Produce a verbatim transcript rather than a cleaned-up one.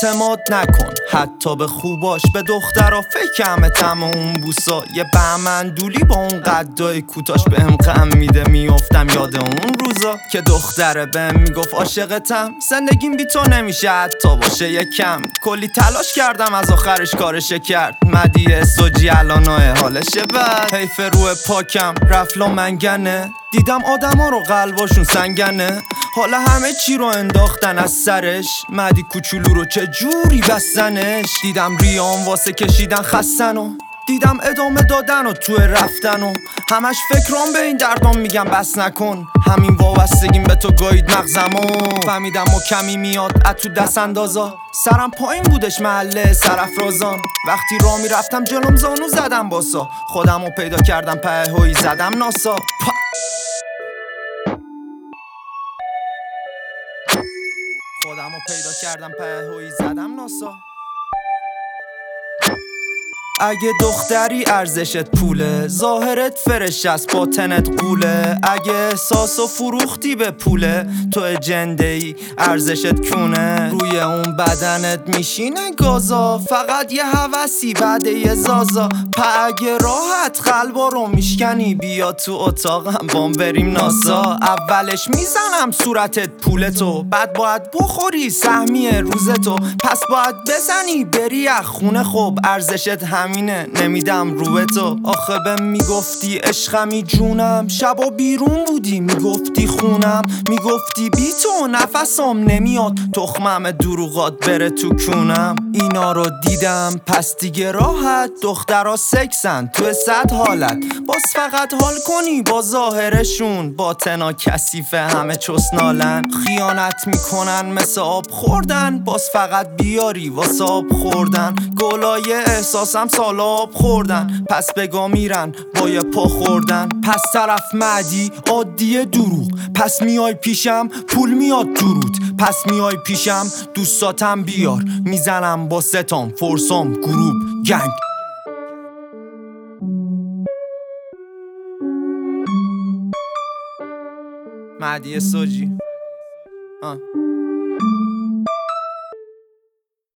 اعتماد نکن حتی به خوباش، به دخترها فکرمه تم اون بوسا. یه بهمندولی با اون قدای کوتاش بهم غم میده، میافتم یاد اون روزا که دختره بهم میگفت عاشقتم، زندگیم بی تو نمیشه حتی باشه یکم. کلی تلاش کردم از آخرش کارشه کرد، مدیه سوجی الانای حالشه بد. حیف روح پاکم رفلا منگنه، دیدم آدم ها رو قلباشون سنگنه، حالا همه چی رو انداختن از سرش، مدی کوچولو رو چه جوری بستنش. دیدم ریام واسه کشیدن خستن و دیدم ادامه دادن و تو رفتن و همش فکرام به این دردام میگم بس نکن. همین وابستگیم به تو گاید مغزمو، فهمیدم و کمی میاد از تو دست اندازا. سرم پایین بودش محله سرافرازان، وقتی راه میرفتم جلوم زانو زدم باسا. خودمو پیدا کردم په هوی زدم ناسا. پا. خودمو پیدا کردم په هوی زدم ناسا. اگه دختری ارزشت پوله، ظاهرت فرش است باطنت قوله. اگه احساس و فروختی به پوله، تو جنده ای ارزشت کونه. روی اون بدنت میشینه گازا، فقط یه هوسی بعد یه زازا. پا اگه راحت قلبا رو میشکنی، بیا تو اتاقم بام بریم ناسا. اولش میزنم صورتت پولتو، بعد باید بخوری سهمی روزتو، پس باید بزنی بری از خونه. خب ارزشت هم نمیدم رو به تو. آخه به میگفتی عشقمی جونم، شبا بیرون بودی میگفتی خونم، میگفتی بی تو نفسم نمیاد، تخمم دروغات بره تو کونم. اینا رو دیدم پس دیگه راحت، دخترها سکسن تو صد حالت، باز فقط حال کنی با ظاهرشون، باطنا کثیفه همه چسنالن. خیانت میکنن مثل آب خوردن، باز فقط بیاری واسه آب خوردن. گلای احساسم سالاب خوردن، پس بگا میرن با یه پا خوردن. پس طرف معدی عادیه دروغ، پس میای پیشم پول میاد درود. پس میای پیشم دوستاتم بیار، میزنم با ستام فرسام گروب گنگ. معدی سوجی آه.